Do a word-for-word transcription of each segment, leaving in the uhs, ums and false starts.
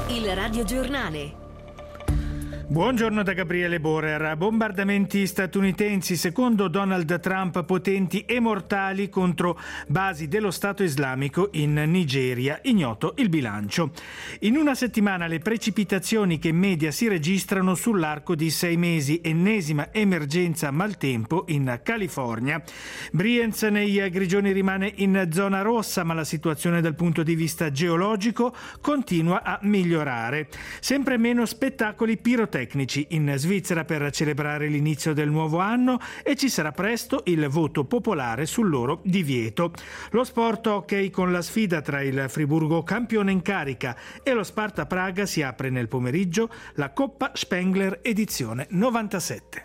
Il radiogiornale. Buongiorno da Gabriele Borer. Bombardamenti statunitensi, secondo Donald Trump, potenti e mortali contro basi dello Stato islamico in Nigeria, ignoto il bilancio. In una settimana le precipitazioni che in media si registrano sull'arco di sei mesi, ennesima emergenza maltempo in California. Brienz nei Grigioni rimane in zona rossa, ma la situazione dal punto di vista geologico continua a migliorare. Sempre meno spettacoli pirotecnici in Svizzera per celebrare l'inizio del nuovo anno e ci sarà presto il voto popolare sul loro divieto. Lo sport hockey con la sfida tra il Friburgo campione in carica e lo Sparta Praga si apre nel pomeriggio la Coppa Spengler edizione novantasette.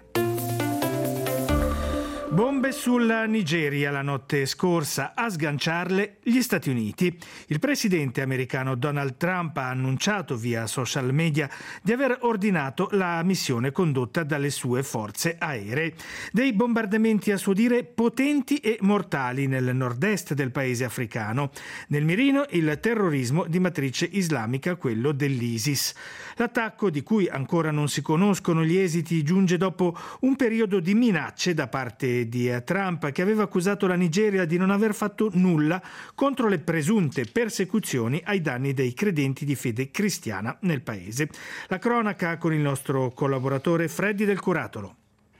Bombe sulla Nigeria la notte scorsa, a sganciarle gli Stati Uniti. Il presidente americano Donald Trump ha annunciato via social media di aver ordinato la missione condotta dalle sue forze aeree. Dei bombardamenti a suo dire potenti e mortali nel nord-est del paese africano. Nel mirino il terrorismo di matrice islamica, quello dell'ISIS. L'attacco, di cui ancora non si conoscono gli esiti, giunge dopo un periodo di minacce da parte di Trump, che aveva accusato la Nigeria di non aver fatto nulla contro le presunte persecuzioni ai danni dei credenti di fede cristiana nel paese. La cronaca con il nostro collaboratore Freddy Del Curatolo.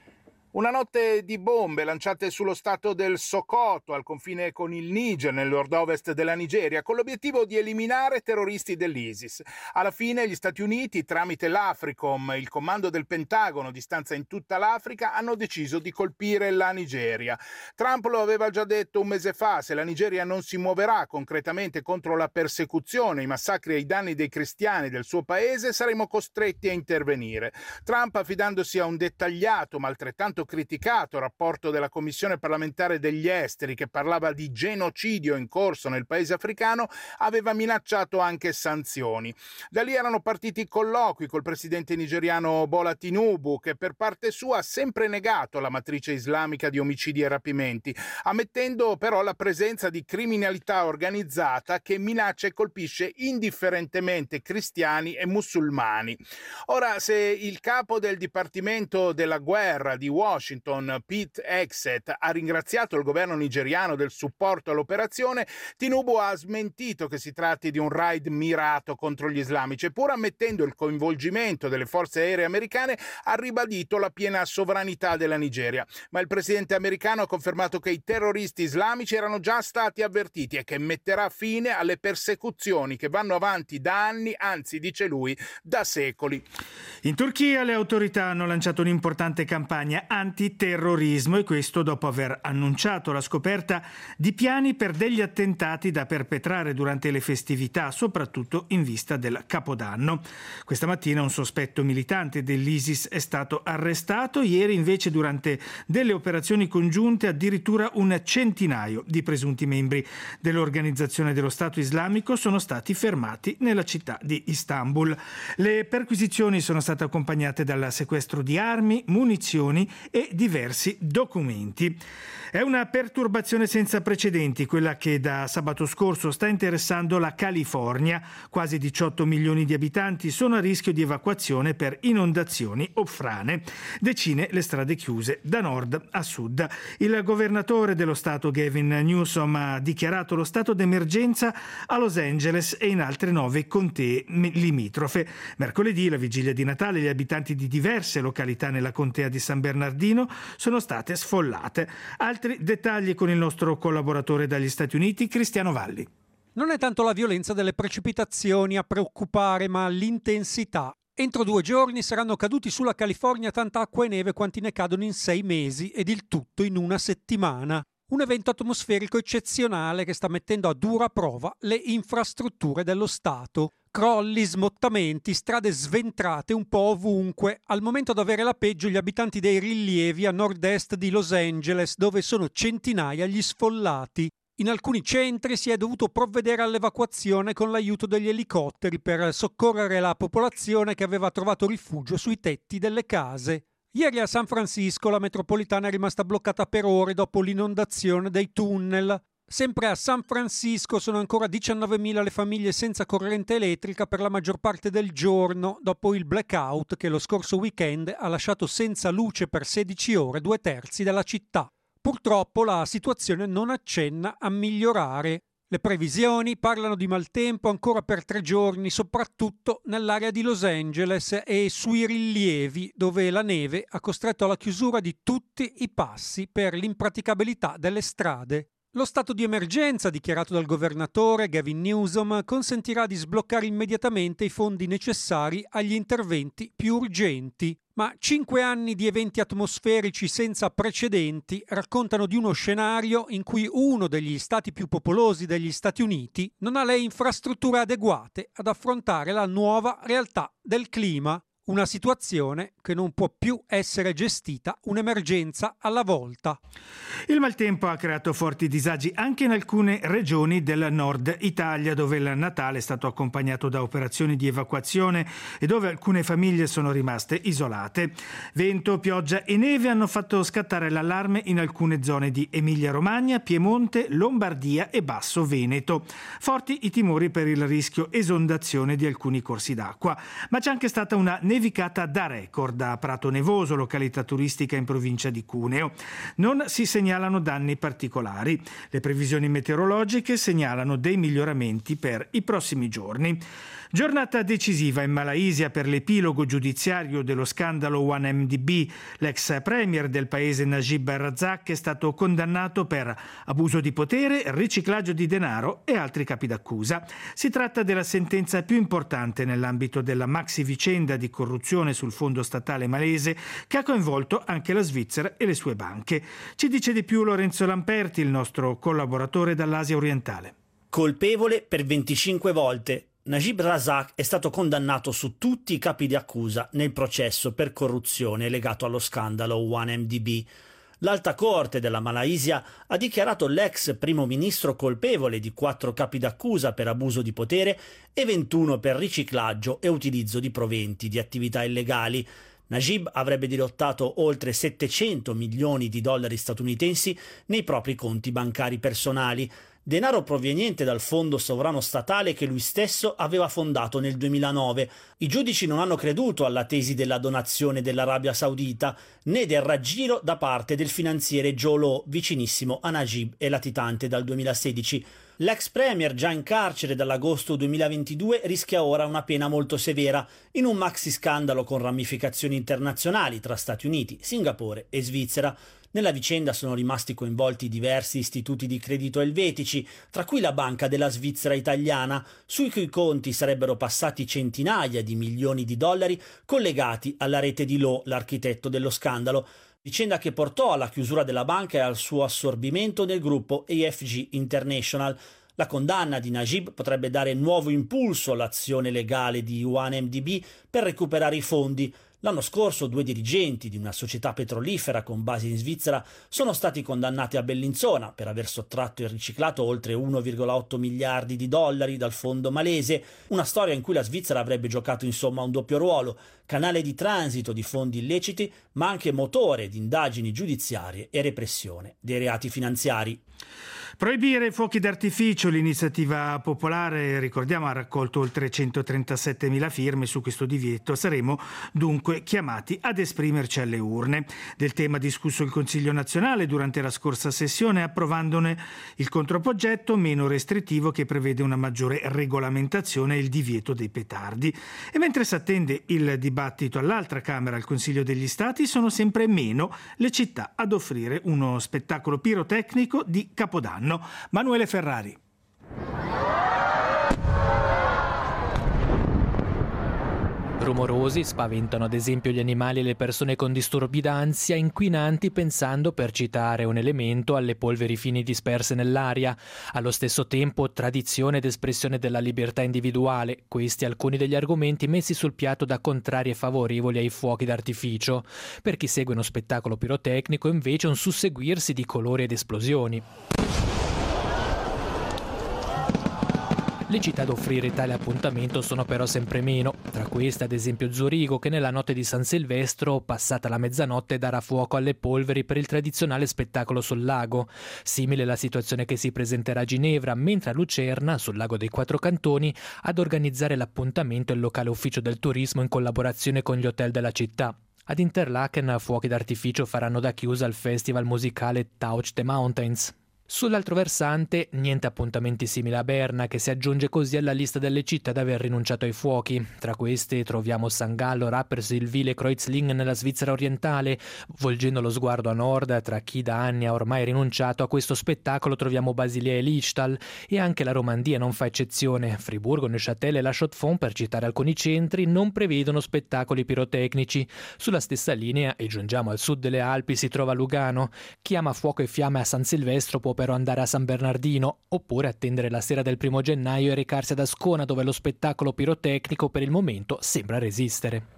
Una notte di bombe lanciate sullo stato del Sokoto, al confine con il Niger, nel nord-ovest della Nigeria, con l'obiettivo di eliminare terroristi dell'ISIS. Alla fine gli Stati Uniti, tramite l'Africom, il comando del Pentagono di stanza in tutta l'Africa, hanno deciso di colpire la Nigeria. Trump lo aveva già detto un mese fa: se la Nigeria non si muoverà concretamente contro la persecuzione, i massacri ai danni dei cristiani del suo paese, saremo costretti a intervenire. Trump, affidandosi a un dettagliato ma altrettanto criticato rapporto della Commissione parlamentare degli esteri, che parlava di genocidio in corso nel paese africano, aveva minacciato anche sanzioni. Da lì erano partiti i colloqui col presidente nigeriano Bola Tinubu, che per parte sua ha sempre negato la matrice islamica di omicidi e rapimenti, ammettendo però la presenza di criminalità organizzata che minaccia e colpisce indifferentemente cristiani e musulmani. Ora, se il capo del Dipartimento della Guerra di Washington, Pete Hegseth, ha ringraziato il governo nigeriano del supporto all'operazione, Tinubu ha smentito che si tratti di un raid mirato contro gli islamici, pur ammettendo il coinvolgimento delle forze aeree americane, ha ribadito la piena sovranità della Nigeria. Ma il presidente americano ha confermato che i terroristi islamici erano già stati avvertiti e che metterà fine alle persecuzioni che vanno avanti da anni, anzi, dice lui, da secoli. In Turchia le autorità hanno lanciato un'importante campagna antiterrorismo, e questo dopo aver annunciato la scoperta di piani per degli attentati da perpetrare durante le festività, soprattutto in vista del Capodanno. Questa mattina un sospetto militante dell'ISIS è stato arrestato. Ieri invece, durante delle operazioni congiunte, addirittura un centinaio di presunti membri dell'organizzazione dello Stato islamico sono stati fermati nella città di Istanbul. Le perquisizioni sono state accompagnate dal sequestro di armi, munizioni e diversi documenti. È una perturbazione senza precedenti quella che da sabato scorso sta interessando la California. Quasi diciotto milioni di abitanti sono a rischio di evacuazione per inondazioni o frane. Decine le strade chiuse da nord a sud. Il governatore dello stato Gavin Newsom ha dichiarato lo stato d'emergenza a Los Angeles e in altre nove contee limitrofe. Mercoledì, la vigilia di Natale, gli abitanti di diverse località nella contea di San Bernardino sono state sfollate. Altri dettagli con il nostro collaboratore dagli Stati Uniti, Cristiano Valli. Non è tanto la violenza delle precipitazioni a preoccupare, ma l'intensità. Entro due giorni saranno caduti sulla California tanta acqua e neve quanti ne cadono in sei mesi, ed il tutto in una settimana. Un evento atmosferico eccezionale che sta mettendo a dura prova le infrastrutture dello Stato. Crolli, smottamenti, strade sventrate un po' ovunque. Al momento ad avere la peggio gli abitanti dei rilievi a nord-est di Los Angeles, dove sono centinaia gli sfollati. In alcuni centri si è dovuto provvedere all'evacuazione con l'aiuto degli elicotteri per soccorrere la popolazione che aveva trovato rifugio sui tetti delle case. Ieri a San Francisco la metropolitana è rimasta bloccata per ore dopo l'inondazione dei tunnel. Sempre a San Francisco sono ancora diciannovemila le famiglie senza corrente elettrica per la maggior parte del giorno, dopo il blackout che lo scorso weekend ha lasciato senza luce per sedici ore due terzi della città. Purtroppo la situazione non accenna a migliorare. Le previsioni parlano di maltempo ancora per tre giorni, soprattutto nell'area di Los Angeles e sui rilievi, dove la neve ha costretto alla chiusura di tutti i passi per l'impraticabilità delle strade. Lo stato di emergenza dichiarato dal governatore Gavin Newsom consentirà di sbloccare immediatamente i fondi necessari agli interventi più urgenti. Ma cinque anni di eventi atmosferici senza precedenti raccontano di uno scenario in cui uno degli stati più popolosi degli Stati Uniti non ha le infrastrutture adeguate ad affrontare la nuova realtà del clima. Una situazione che non può più essere gestita un'emergenza alla volta. Il maltempo ha creato forti disagi anche in alcune regioni del nord Italia, dove il Natale è stato accompagnato da operazioni di evacuazione e dove alcune famiglie sono rimaste isolate. Vento, pioggia e neve hanno fatto scattare l'allarme in alcune zone di Emilia-Romagna, Piemonte, Lombardia e Basso Veneto. Forti i timori per il rischio esondazione di alcuni corsi d'acqua, ma c'è anche stata una nevicata da record a Prato Nevoso, località turistica in provincia di Cuneo. Non si segnalano danni particolari. Le previsioni meteorologiche segnalano dei miglioramenti per i prossimi giorni. Giornata decisiva in Malaysia per l'epilogo giudiziario dello scandalo uno M D B. L'ex premier del paese Najib Razak è stato condannato per abuso di potere, riciclaggio di denaro e altri capi d'accusa. Si tratta della sentenza più importante nell'ambito della maxi vicenda di corruzione sul fondo statale malese che ha coinvolto anche la Svizzera e le sue banche. Ci dice di più Lorenzo Lamperti, il nostro collaboratore dall'Asia orientale. Colpevole per venticinque volte. Najib Razak è stato condannato su tutti i capi di accusa nel processo per corruzione legato allo scandalo uno M D B. L'Alta Corte della Malaysia ha dichiarato l'ex primo ministro colpevole di quattro capi d'accusa per abuso di potere e ventuno per riciclaggio e utilizzo di proventi di attività illegali. Najib avrebbe dirottato oltre settecento milioni di dollari statunitensi nei propri conti bancari personali, denaro proveniente dal fondo sovrano statale che lui stesso aveva fondato nel duemilanove. I giudici non hanno creduto alla tesi della donazione dell'Arabia Saudita né del raggiro da parte del finanziere Joe Low, vicinissimo a Najib e latitante dal duemilasedici. L'ex premier, già in carcere dall'agosto duemilaventidue, rischia ora una pena molto severa in un maxi scandalo con ramificazioni internazionali tra Stati Uniti, Singapore e Svizzera. Nella vicenda sono rimasti coinvolti diversi istituti di credito elvetici, tra cui la Banca della Svizzera Italiana, sui cui conti sarebbero passati centinaia di milioni di dollari collegati alla rete di Low, l'architetto dello scandalo. Vicenda che portò alla chiusura della banca e al suo assorbimento nel gruppo A F G International. La condanna di Najib potrebbe dare nuovo impulso all'azione legale di uno M D B per recuperare i fondi. L'anno scorso due dirigenti di una società petrolifera con base in Svizzera sono stati condannati a Bellinzona per aver sottratto e riciclato oltre uno virgola otto miliardi di dollari dal fondo malese, una storia in cui la Svizzera avrebbe giocato insomma un doppio ruolo, canale di transito di fondi illeciti, ma anche motore di indagini giudiziarie e repressione dei reati finanziari. Proibire fuochi d'artificio, l'iniziativa popolare, ricordiamo, ha raccolto oltre centotrentasettemila firme su questo divieto. Saremo dunque chiamati ad esprimerci alle urne. Del tema discusso il Consiglio nazionale durante la scorsa sessione, approvandone il controprogetto meno restrittivo che prevede una maggiore regolamentazione e il divieto dei petardi. E mentre si attende il dibattito all'altra Camera, al Consiglio degli Stati, sono sempre meno le città ad offrire uno spettacolo pirotecnico di Capodanno. Manuele Ferrari. Rumorosi, spaventano ad esempio gli animali e le persone con disturbi d'ansia, inquinanti pensando, per citare un elemento, alle polveri fini disperse nell'aria. Allo stesso tempo tradizione ed espressione della libertà individuale, questi alcuni degli argomenti messi sul piatto da contrari e favorevoli ai fuochi d'artificio. Per chi segue uno spettacolo pirotecnico invece un susseguirsi di colori ed esplosioni. Le città ad offrire tale appuntamento sono però sempre meno. Tra queste ad esempio Zurigo, che nella notte di San Silvestro, passata la mezzanotte, darà fuoco alle polveri per il tradizionale spettacolo sul lago. Simile la situazione che si presenterà a Ginevra, mentre a Lucerna, sul lago dei Quattro Cantoni, ad organizzare l'appuntamento il locale ufficio del turismo in collaborazione con gli hotel della città. Ad Interlaken fuochi d'artificio faranno da chiusa al festival musicale Touch the Mountains. Sull'altro versante, niente appuntamenti simili a Berna, che si aggiunge così alla lista delle città ad aver rinunciato ai fuochi. Tra queste troviamo San Gallo, Rapperswil e Kreuzlingen nella Svizzera orientale. Volgendo lo sguardo a nord, tra chi da anni ha ormai rinunciato a questo spettacolo, troviamo Basilea e Lichtal, e anche la Romandia non fa eccezione. Friburgo, Neuchâtel e La Chaux-de-Fonds, per citare alcuni centri, non prevedono spettacoli pirotecnici. Sulla stessa linea, e giungiamo al sud delle Alpi, si trova Lugano. Chi ama fuoco e fiamme a San Silvestro può però andare a San Bernardino, oppure attendere la sera del primo gennaio e recarsi ad Ascona, dove lo spettacolo pirotecnico per il momento sembra resistere.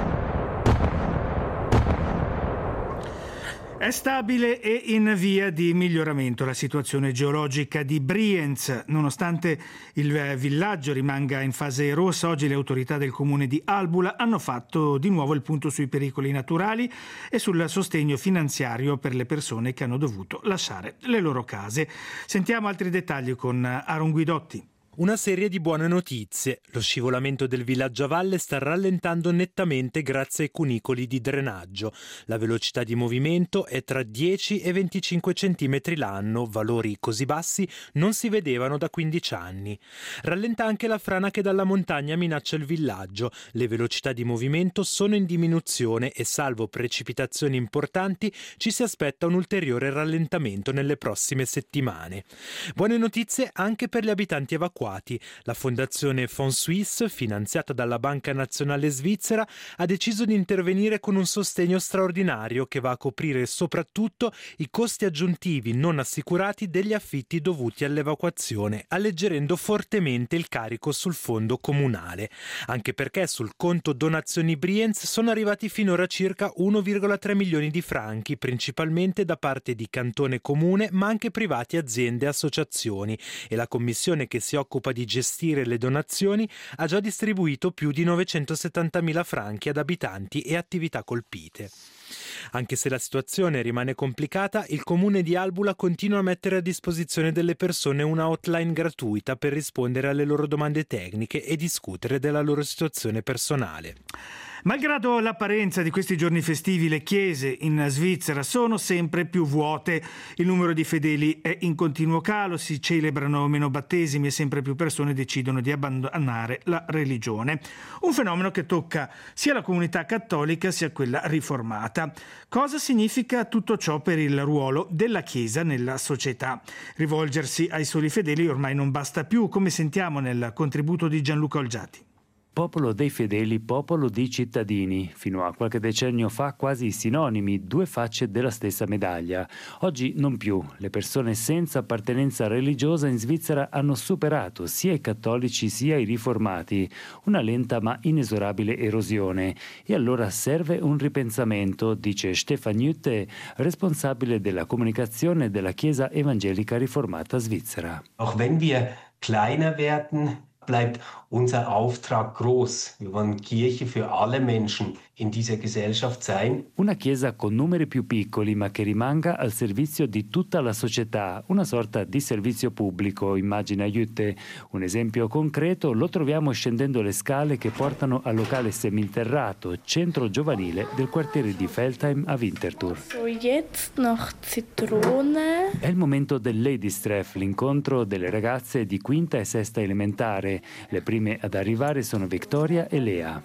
È stabile e in via di miglioramento la situazione geologica di Brienz. Nonostante il villaggio rimanga in fase rossa, oggi le autorità del comune di Albula hanno fatto di nuovo il punto sui pericoli naturali e sul sostegno finanziario per le persone che hanno dovuto lasciare le loro case. Sentiamo altri dettagli con Aaron Guidotti. Una serie di buone notizie. Lo scivolamento del villaggio a valle sta rallentando nettamente grazie ai cunicoli di drenaggio. La velocità di movimento è tra dieci e venticinque centimetri l'anno, valori così bassi non si vedevano da quindici anni. Rallenta anche la frana che dalla montagna minaccia il villaggio. Le velocità di movimento sono in diminuzione e, salvo precipitazioni importanti, ci si aspetta un ulteriore rallentamento nelle prossime settimane. Buone notizie anche per gli abitanti evacuati. La fondazione Fonds Suisse, finanziata dalla Banca Nazionale Svizzera, ha deciso di intervenire con un sostegno straordinario che va a coprire soprattutto i costi aggiuntivi non assicurati degli affitti dovuti all'evacuazione, alleggerendo fortemente il carico sul fondo comunale. Anche perché sul conto donazioni Brienz sono arrivati finora circa uno virgola tre milioni di franchi, principalmente da parte di cantone e comune, ma anche privati, aziende e associazioni, e la commissione che si occupa di gestire le donazioni ha già distribuito più di novecentosettantamila franchi ad abitanti e attività colpite. Anche se la situazione rimane complicata, il comune di Albula continua a mettere a disposizione delle persone una hotline gratuita per rispondere alle loro domande tecniche e discutere della loro situazione personale. Malgrado l'apparenza di questi giorni festivi, le chiese in Svizzera sono sempre più vuote. Il numero di fedeli è in continuo calo, si celebrano meno battesimi e sempre più persone decidono di abbandonare la religione. Un fenomeno che tocca sia la comunità cattolica sia quella riformata. Cosa significa tutto ciò per il ruolo della Chiesa nella società? Rivolgersi ai soli fedeli ormai non basta più, come sentiamo nel contributo di Gianluca Olgiati. Popolo dei fedeli, popolo di cittadini. Fino a qualche decennio fa quasi sinonimi, due facce della stessa medaglia. Oggi non più. Le persone senza appartenenza religiosa in Svizzera hanno superato sia i cattolici sia i riformati. Una lenta ma inesorabile erosione. E allora serve un ripensamento, dice Stefan Jütte, responsabile della comunicazione della Chiesa Evangelica Riformata Svizzera. Auch wenn wir kleiner werden, bleibt unser Auftrag groß. Wir wollen Kirche für alle Menschen in dieser Gesellschaft sein. Una chiesa con numeri più piccoli ma che rimanga al servizio di tutta la società, una sorta di servizio pubblico, immagina Jütte. Un esempio concreto lo troviamo scendendo le scale che portano al locale seminterrato, centro giovanile del quartiere di Veltheim a Winterthur. So, jetzt noch Zitrone. È il momento del Ladies Treff, l'incontro delle ragazze di quinta e sesta elementare. Le prime ad arrivare sono Victoria e Lea.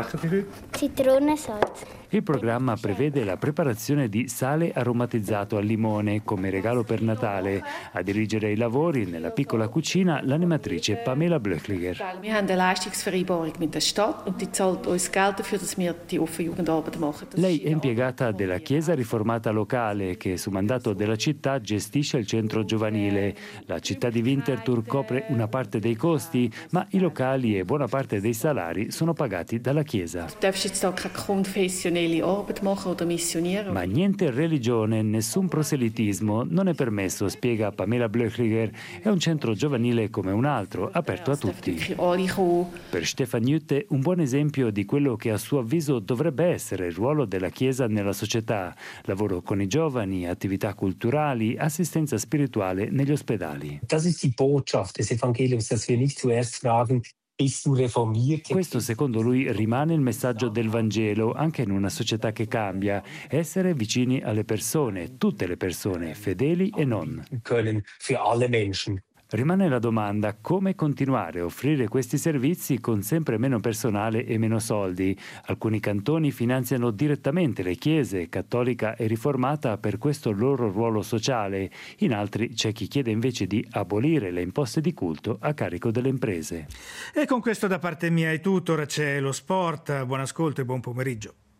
Citrone salz. Il programma prevede la preparazione di sale aromatizzato al limone come regalo per Natale. A dirigere i lavori nella piccola cucina l'animatrice Pamela Blöchliger. Wir haben eine Leistungsvereinbarung mit der Stadt und die zahlt uns Geld dafür, dass wir die offene Jugendarbeit machen. Lei è impiegata della Chiesa Riformata locale che su mandato della città gestisce il centro giovanile. La città di Winterthur copre una parte dei costi, ma i locali e buona parte dei salari sono pagati dalla Chiesa. Du darfst jetzt da keine confessionelle missionelle Arbeit machen oder missionieren. Ma niente religione, nessun proselitismo non è permesso, spiega Pamela Blöchliger. È un centro giovanile come un altro, aperto a tutti. Per Stefan Jütte un buon esempio di quello che a suo avviso dovrebbe essere il ruolo della Chiesa nella società: lavoro con i giovani, attività culturali, assistenza spirituale negli ospedali. Das ist die Botschaft des Evangeliums, dass wir nicht zuerst fragen, bist du reformiert? Questo secondo lui rimane il messaggio del Vangelo anche in una società che cambia: essere vicini alle persone, tutte le persone, fedeli e non. Können für alle Menschen. Rimane la domanda: come continuare a offrire questi servizi con sempre meno personale e meno soldi? Alcuni cantoni finanziano direttamente le chiese, cattolica e riformata, per questo loro ruolo sociale. In altri c'è chi chiede invece di abolire le imposte di culto a carico delle imprese. E con questo da parte mia è tutto. Ora c'è lo sport. Buon ascolto e buon pomeriggio.